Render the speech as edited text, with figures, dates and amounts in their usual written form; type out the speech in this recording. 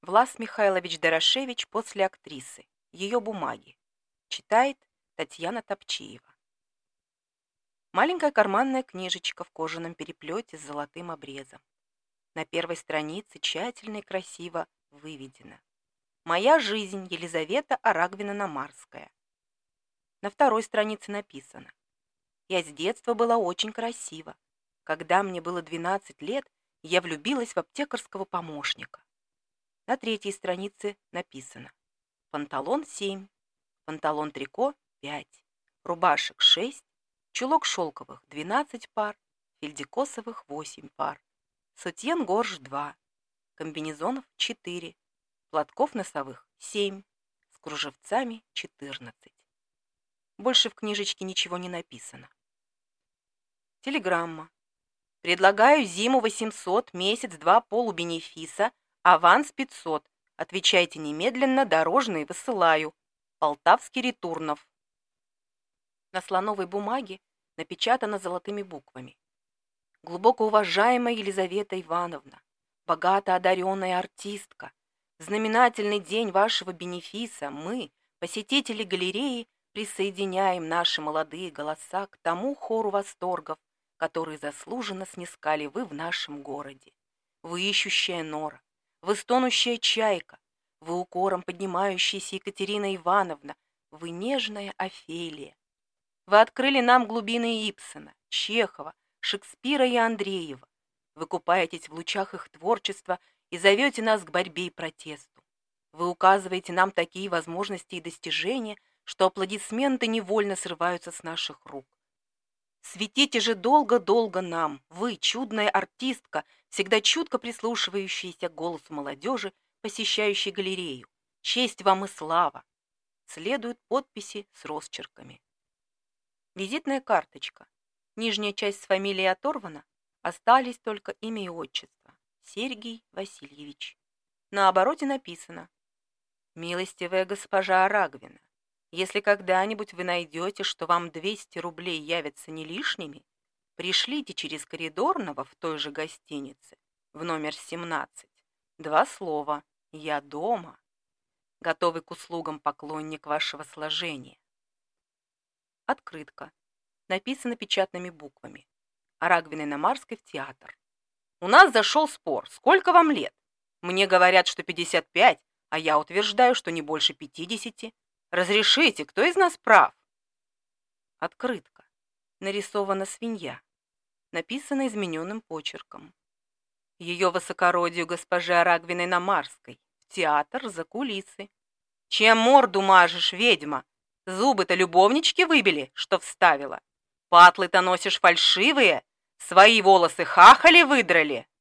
Влас Михайлович Дорошевич после актрисы. Ее бумаги. Читает Татьяна Топчиева. Маленькая карманная книжечка в кожаном переплете с золотым обрезом. На первой странице тщательно и красиво выведено: «Моя жизнь, Елизавета Арагвина-Намарская». На второй странице написано: «Я с детства была очень красива. Когда мне было 12 лет, я влюбилась в аптекарского помощника». На третьей странице написано: «Панталон 7, панталон трико 5, рубашек 6, чулок шелковых 12 пар, фельдикосовых 8 пар, сутьен-горж 2, комбинезонов 4, платков носовых 7, с кружевцами 14. Больше в книжечке ничего не написано. Телеграмма. «Предлагаю зиму 800, месяц 2 полубенефиса, аванс 500. Отвечайте немедленно, дорожный высылаю. Полтавский Ретурнов». На слоновой бумаге напечатано золотыми буквами: «Глубоко уважаемая Елизавета Ивановна, богато одаренная артистка, в знаменательный день вашего бенефиса мы, посетители галереи, присоединяем наши молодые голоса к тому хору восторгов, который заслуженно снискали вы в нашем городе. Вы ищущая нора, вы стонущая чайка, вы укором поднимающаяся Екатерина Ивановна, вы нежная Офелия. Вы открыли нам глубины Ибсена, Чехова, Шекспира и Андреева. Вы купаетесь в лучах их творчества и зовете нас к борьбе и протесту. Вы указываете нам такие возможности и достижения, что аплодисменты невольно срываются с наших рук. Светите же долго-долго нам, вы, чудная артистка, всегда чутко прислушивающаяся к голосу молодежи, посещающей галерею. Честь вам и слава!» Следуют подписи с росчерками. Визитная карточка. Нижняя часть с фамилией оторвана, остались только имя и отчество. Сергий Васильевич. На обороте написано: «Милостивая госпожа Арагвина, если когда-нибудь вы найдете, что вам 200 рублей явятся не лишними, пришлите через коридорного в той же гостинице, в номер 17, 2 слова «Я дома». Готовый к услугам поклонник вашего сложения». Открытка. Написано печатными буквами: «Арагвиной-Намарской в театр». «У нас зашел спор. Сколько вам лет? Мне говорят, что 55, а я утверждаю, что не больше 50. Разрешите, кто из нас прав?» Открытка. Нарисована свинья. Написано измененным почерком: «Ее высокородию госпоже Арагвиной-Намарской в театр за кулисы». «Чем морду мажешь, ведьма? Зубы-то любовнички выбили, что вставила? Патлы-то носишь фальшивые? Свои волосы хахали выдрали?»